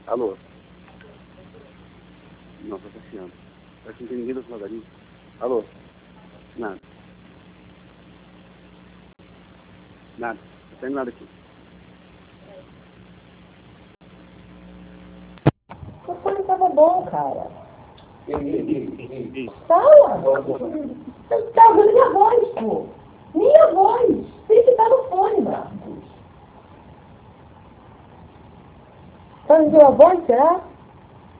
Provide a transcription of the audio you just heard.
Alô? Não, tá fechando. Parece que não tem ninguém do outro lado ali. Alô? Nada. Nada. Não tem nada aqui. O fone tava bom, cara. Ei. Fala! Tá ouvindo minha voz, pô. Minha voz. Tem que estar no fone, Marcos. Tá ouvindo a voz, será?